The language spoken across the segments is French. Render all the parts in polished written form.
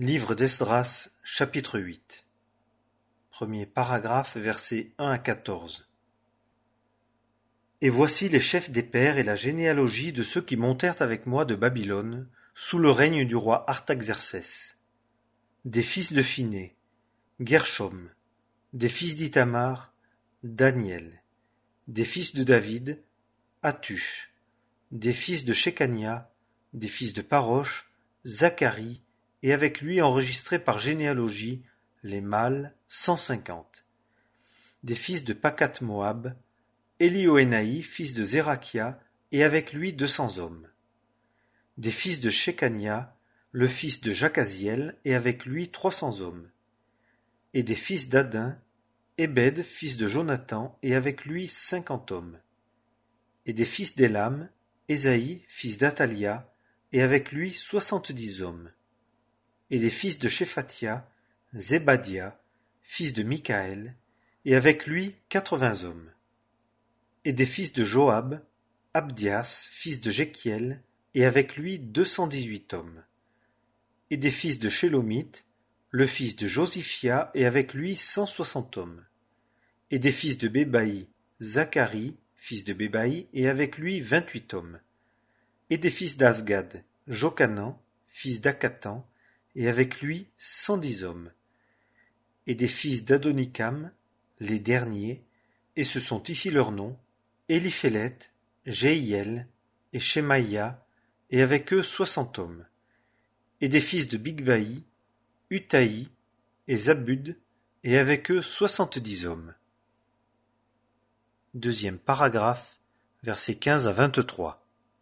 Livre d'Esdras, chapitre 8. Premier paragraphe, versets 1 à 14. Et voici les chefs des pères et la généalogie de ceux qui montèrent avec moi de Babylone, sous le règne du roi Artaxercès. Des fils de Phiné, Gershom, des fils d'Ithamar, Daniel, des fils de David, Hattush, des fils de Shekania, des fils de Parosh, Zacharie, et avec lui enregistrés par généalogie, les mâles, 150. Des fils de Pakat-Moab, Élioénaï, fils de Zérakia, et avec lui 200 hommes. Des fils de Shekania, le fils de Jacaziel, et avec lui 300 hommes. Et des fils d'Adin, Ébed, fils de Jonathan, et avec lui 50 hommes. Et des fils d'Élam, Ésaïe, fils d'Athalia, et avec lui 70 hommes. Et des fils de Shephatia, Zébadia, fils de Michaël, et avec lui 80 hommes. Et des fils de Joab, Abdias, fils de Jéchiel, et avec lui 218 hommes. Et des fils de Shélomith, le fils de Josiphia, et avec lui 160 hommes. Et des fils de Bébaï, Zacharie, fils de Bébaï, et avec lui 28 hommes. Et des fils d'Asgad, Jochanan, fils d'Akatan, et avec lui 110 hommes. Et des fils d'Adonikam, les derniers, et ce sont ici leurs noms, Éliphélet, Jéhiel et Shemaïa, et avec eux 60 hommes. Et des fils de Bigvaï, Utaï et Zabud, et avec eux 70 hommes. Deuxième paragraphe, versets 15 à 23.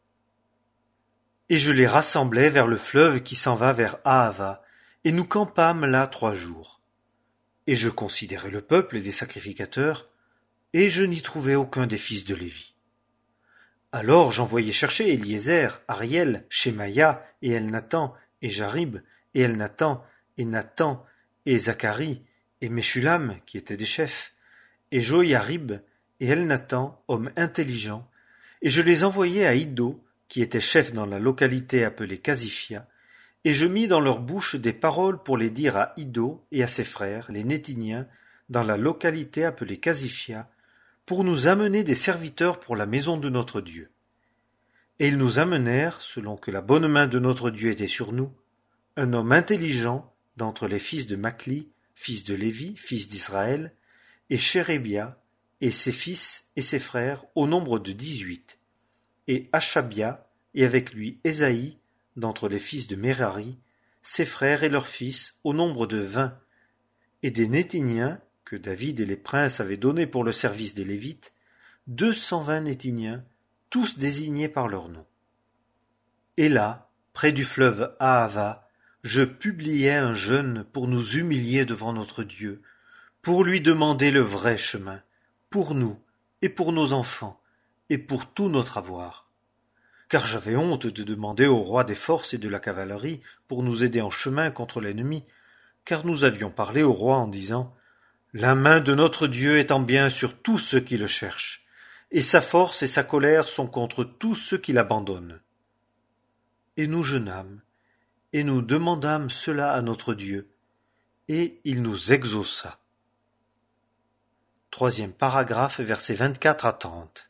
Et je les rassemblai vers le fleuve qui s'en va vers Ahava, et nous campâmes là 3 jours. Et je considérai le peuple et les sacrificateurs, et je n'y trouvai aucun des fils de Lévi. Alors j'envoyai chercher Éliézer, Ariel, Shemaïa, et Elnathan, et Jarib, et Elnathan, et Nathan, et Zacharie, et Meshulam, qui étaient des chefs, et Joïarib, et Elnathan, homme intelligent, et je les envoyai à Iddo, qui était chef dans la localité appelée Casifia, et je mis dans leur bouche des paroles pour les dire à Iddo et à ses frères, les Nétiniens, dans la localité appelée Casifia, pour nous amener des serviteurs pour la maison de notre Dieu. Et ils nous amenèrent, selon que la bonne main de notre Dieu était sur nous, un homme intelligent d'entre les fils de Machli, fils de Lévi, fils d'Israël, et Chérébia, et ses fils et ses frères, au nombre de 18, et Achabia, et avec lui Ésaïe, d'entre les fils de Mérari, ses frères et leurs fils, au nombre de 20, et des Nétiniens, que David et les princes avaient donnés pour le service des Lévites, 220 Nétiniens, tous désignés par leur nom. Et là, près du fleuve Ahava, je publiai un jeûne pour nous humilier devant notre Dieu, pour lui demander le vrai chemin, pour nous et pour nos enfants, et pour tout notre avoir. Car j'avais honte de demander au roi des forces et de la cavalerie pour nous aider en chemin contre l'ennemi, car nous avions parlé au roi en disant « La main de notre Dieu est en bien sur tous ceux qui le cherchent, et sa force et sa colère sont contre tous ceux qui l'abandonnent. » Et nous jeûnâmes, et nous demandâmes cela à notre Dieu, et il nous exauça. Troisième paragraphe, versets 24 à 30.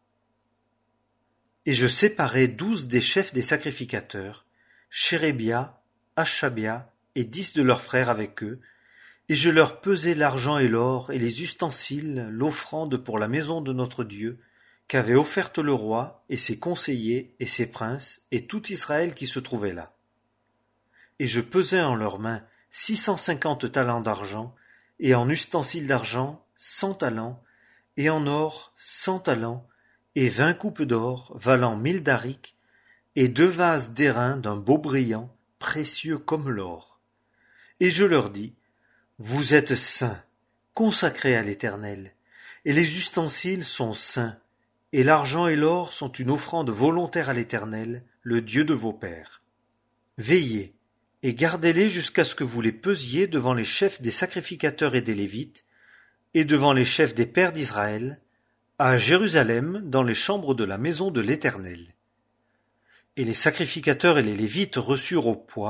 Et je séparai 12 des chefs des sacrificateurs, Chérébia, Achabia, et 10 de leurs frères avec eux, et je leur pesai l'argent et l'or, et les ustensiles, l'offrande pour la maison de notre Dieu, qu'avait offerte le roi, et ses conseillers, et ses princes, et tout Israël qui se trouvait là. Et je pesai en leurs mains 650 talents d'argent, et en ustensiles d'argent 100 talents, et en or 100 talents, et 20 coupes d'or valant 1000 darics, et 2 vases d'airain d'un beau brillant, précieux comme l'or. Et je leur dis, vous êtes saints, consacrés à l'Éternel, et les ustensiles sont saints, et l'argent et l'or sont une offrande volontaire à l'Éternel, le Dieu de vos pères. Veillez, et gardez-les jusqu'à ce que vous les pesiez devant les chefs des sacrificateurs et des Lévites, et devant les chefs des pères d'Israël, à Jérusalem, dans les chambres de la maison de l'Éternel. Et les sacrificateurs et les Lévites reçurent au poids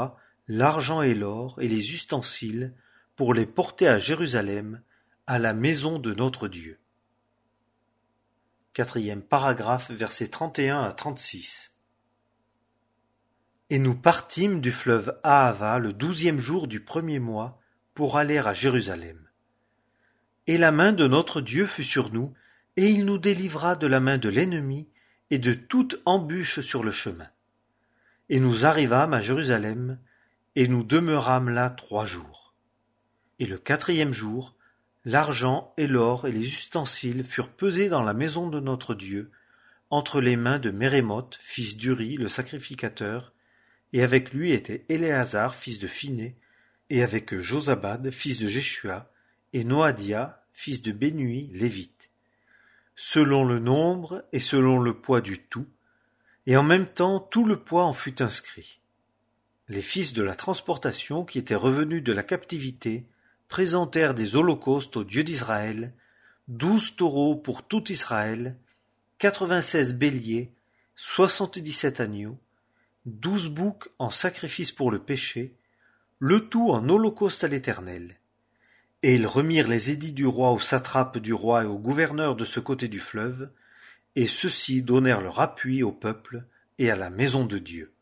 l'argent et l'or et les ustensiles pour les porter à Jérusalem, à la maison de notre Dieu. Quatrième paragraphe, versets 31 à 36. Et nous partîmes du fleuve Ahava le 12e jour du premier mois pour aller à Jérusalem. Et la main de notre Dieu fut sur nous, et il nous délivra de la main de l'ennemi et de toute embûche sur le chemin. Et nous arrivâmes à Jérusalem, et nous demeurâmes là 3 jours. Et le 4e jour, l'argent et l'or et les ustensiles furent pesés dans la maison de notre Dieu, entre les mains de Mérémoth, fils d'Uri, le sacrificateur, et avec lui était Éléazar, fils de Phiné, et avec eux Josabad, fils de Jéshua, et Noadia, fils de Bénui, lévite, selon le nombre et selon le poids du tout, et en même temps tout le poids en fut inscrit. Les fils de la transportation qui étaient revenus de la captivité présentèrent des holocaustes au Dieu d'Israël, 12 taureaux pour tout Israël, 96 béliers, 77 agneaux, 12 boucs en sacrifice pour le péché, le tout en holocauste à l'Éternel. Et ils remirent les édits du roi aux satrapes du roi et aux gouverneurs de ce côté du fleuve, et ceux-ci donnèrent leur appui au peuple et à la maison de Dieu.